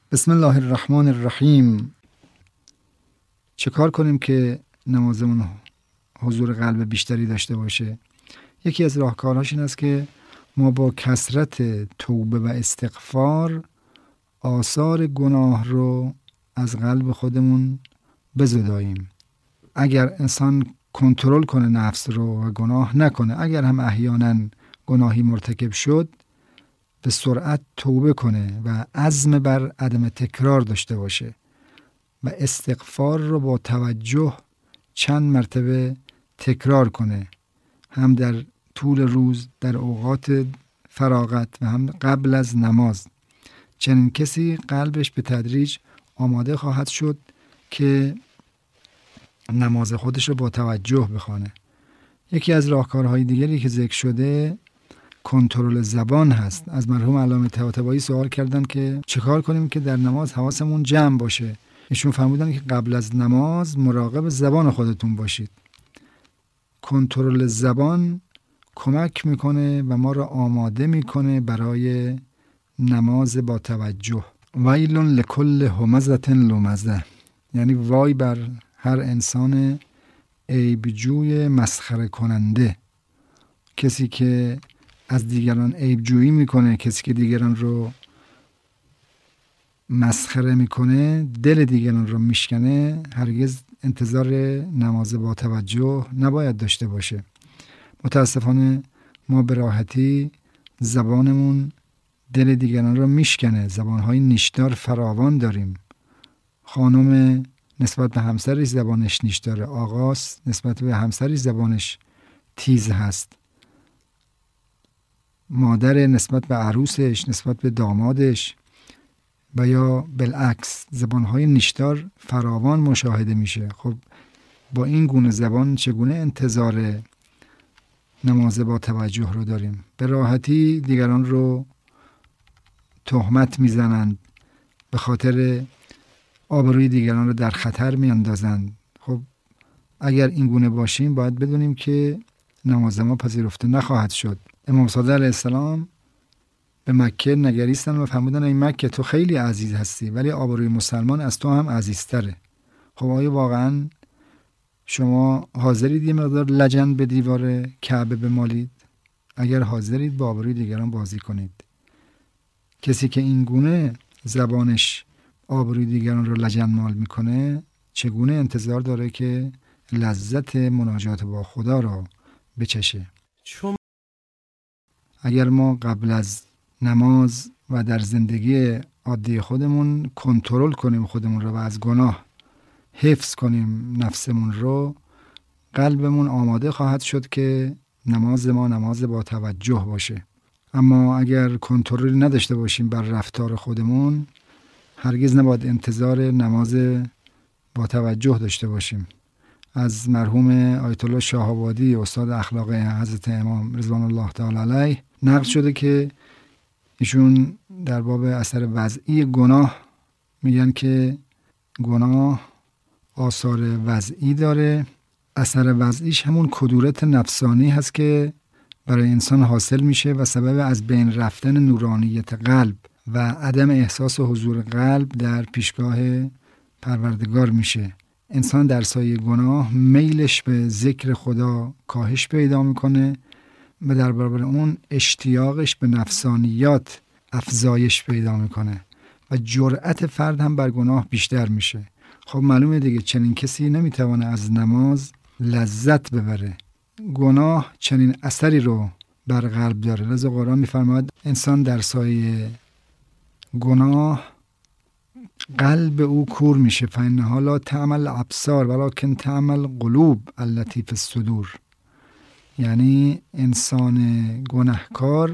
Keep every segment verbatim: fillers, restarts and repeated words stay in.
بسم الله الرحمن الرحیم. چه کار کنیم که نمازمون حضور قلب بیشتری داشته باشه؟ یکی از راهکارهاش این است که ما با کثرت توبه و استغفار آثار گناه رو از قلب خودمون بزداییم. اگر انسان کنترل کنه نفس رو و گناه نکنه، اگر هم احیانا گناهی مرتکب شد، به سرعت توبه کنه و عزم بر عدم تکرار داشته باشه و استغفار رو با توجه چند مرتبه تکرار کنه، هم در طول روز، در اوقات فراغت و هم قبل از نماز. چنین کسی قلبش به تدریج آماده خواهد شد که نماز خودش رو با توجه بخوانه. یکی از راهکارهای دیگری که ذکر شده کنترل زبان هست. از مرحوم علامه طباطبایی سوال کردن که چیکار کنیم که در نماز حواسمون جمع باشه. ایشون فرمودن که قبل از نماز مراقب زبان خودتون باشید. کنترل زبان کمک میکنه و ما را آماده میکنه برای نماز با توجه. ویل لکل همزة لمزة، یعنی وای بر هر انسان عیبجوی مسخره کننده، کسی که از دیگران عیبجویی میکنه، کسی که دیگران رو مسخره میکنه، دل دیگران رو میشکنه، هرگز انتظار نماز با توجه نباید داشته باشه. متاسفانه ما به راحتی زبانمون دل دیگران رو میشکنه. زبانهای نیشدار فراوان داریم. خانم نسبت به همسرش زبانش نیشداره، آقاس نسبت به همسرش زبانش تیز هست، مادر نسبت به عروسش، نسبت به دامادش، و یا بالعکس زبانهای نیشدار فراوان مشاهده میشه. خب با این گونه زبان چگونه انتظار نماز با توجه رو داریم؟ به راحتی دیگران رو تهمت میزنند، به خاطر آبروی دیگران رو در خطر میاندازند. خب اگر این گونه باشیم باید بدونیم که نماز ما پذیرفته نخواهد شد. امام صادق علیه السلام به مکه نگریستن و فرمودن ای مکه تو خیلی عزیز هستی ولی آبروی مسلمان از تو هم عزیزتره. خب آیا واقعا شما حاضرید یه مقدار لجن به دیوار کعبه بمالید؟ اگر حاضرید با آبروی دیگران بازی کنید. کسی که این گونه زبانش آبروی دیگران رو لجن مال میکنه، چگونه انتظار داره که لذت مناجات با خدا رو بچشه؟ اگر ما قبل از نماز و در زندگی عادی خودمون کنترل کنیم خودمون رو و از گناه حفظ کنیم نفسمون رو، قلبمون آماده خواهد شد که نماز ما نماز با توجه باشه. اما اگر کنترل نداشته باشیم بر رفتار خودمون، هرگز نباید انتظار نماز با توجه داشته باشیم. از مرحوم آیت الله شاه‌آبادی استاد اخلاق حضرت امام رضوان الله تعالی علیه نقل شده که ایشون در باب اثر وضعی گناه میگن که گناه آثار وضعی داره. اثر وضعیش همون کدورت نفسانی هست که برای انسان حاصل میشه و سبب از بین رفتن نورانیت قلب و عدم احساس حضور قلب در پیشگاه پروردگار میشه. انسان در سایه گناه میلش به ذکر خدا کاهش پیدا میکنه و در برابر اون اشتیاقش به نفسانیات افزایش پیدا میکنه و جرأت فرد هم بر گناه بیشتر میشه. خب معلومه دیگه چنین کسی نمیتونه از نماز لذت ببره. گناه چنین اثری رو بر قلب داره. لذا قرآن میفرماید انسان در سایه گناه قلب او کور میشه. فانها لا تعمل الابصار ولکن تعمل قلوب التي فی الصدور. یعنی انسان گناهکار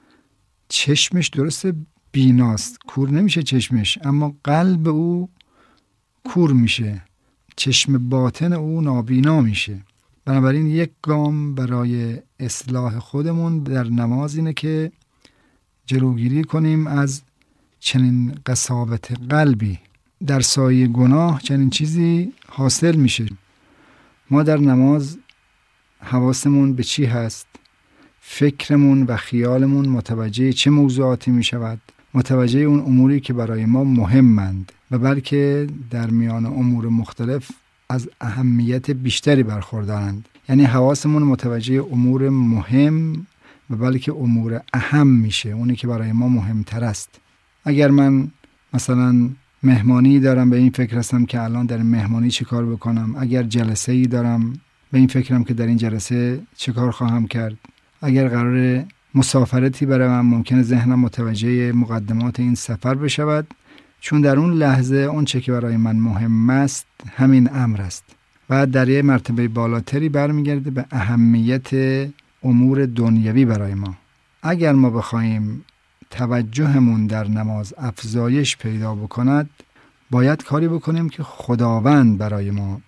چشمش درسته بیناست، کور نمیشه چشمش، اما قلب او کور میشه، چشم باطن او نابینا میشه. بنابراین یک گام برای اصلاح خودمون در نماز اینه که جلوگیری کنیم از چنین قساوت قلبی. در سایه گناه چنین چیزی حاصل میشه. ما در نماز حواسمون به چی هست؟ فکرمون و خیالمون متوجه چه موضوعاتی میشود؟ متوجه اون اموری که برای ما مهمند و بلکه در میان امور مختلف از اهمیت بیشتری برخوردارند. یعنی حواسمون متوجه امور مهم و بلکه امور اهم میشه، اونی که برای ما مهمتر است. اگر من مثلا مهمانی دارم به این فکر هستم که الان در مهمانی چه کار بکنم، اگر جلسه ای دارم به این فکرم که در این جلسه چه کار خواهم کرد، اگر قرار مسافرتی برای من ممکنه ذهنم متوجه مقدمات این سفر بشود، چون در اون لحظه اون چه که برای من مهم است همین امر است. و در یه مرتبه بالاتری برمیگرده به اهمیت امور دنیوی برای ما. اگر ما بخوایم توجهمون در نماز افزایش پیدا بکند، باید کاری بکنیم که خداوند برای ما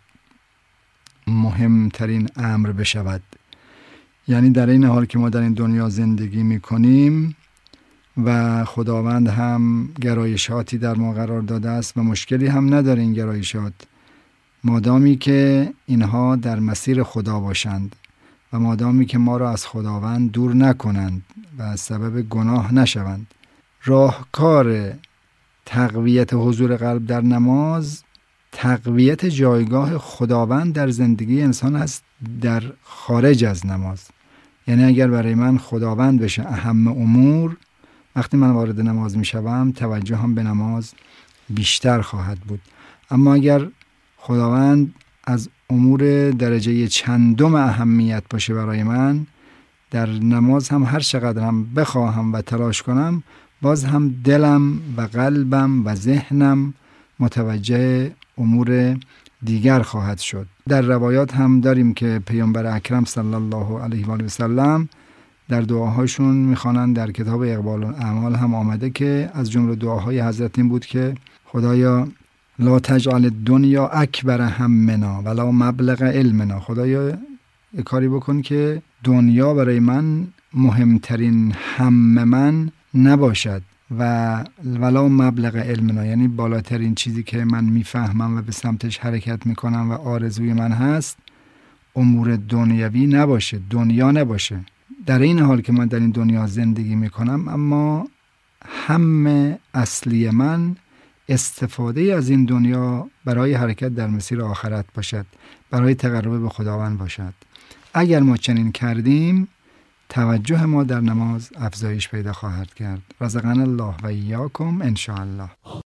مهمترین امر بشود. یعنی در این حال که ما در این دنیا زندگی میکنیم و خداوند هم گرایشاتی در ما قرار داده است و مشکلی هم نداره این گرایشات، مادامی که اینها در مسیر خدا باشند و مادامی که ما را از خداوند دور نکنند و سبب گناه نشوند. راهکار تقویت حضور قلب در نماز تقویت جایگاه خداوند در زندگی انسان است در خارج از نماز. یعنی اگر برای من خداوند بشه اهم امور، وقتی من وارد نماز می شوم توجهم به نماز بیشتر خواهد بود. اما اگر خداوند از امور درجه چندم اهمیت باشه برای من، در نماز هم هر چقدر هم بخواهم و تلاش کنم، باز هم دلم و قلبم و ذهنم متوجه امور دیگر خواهد شد. در روایات هم داریم که پیامبر اکرم صلی الله علیه و آله و سلم در دعاهاشون میخوانند، در کتاب اقبال الاعمال هم آمده که از جمله دعاهای حضرت این بود که خدایا لا تجعل الدنیا اکبر همنا ولا مبلغ علمنا. خدایا یک کاری بکن که دنیا برای من مهمترین هم من نباشد و ولا مبلغ علمنا، یعنی بالاترین چیزی که من میفهمم و به سمتش حرکت میکنم و آرزوی من هست امور دنیوی نباشه، دنیا نباشه. در این حال که من در این دنیا زندگی میکنم، اما هم اصلی من استفاده از این دنیا برای حرکت در مسیر آخرت باشد، برای تقرب به خداوند باشد. اگر ما چنین کردیم، توجه ما در نماز افزایش پیدا خواهد کرد. رزقنا الله و ایاکم ان شاء الله.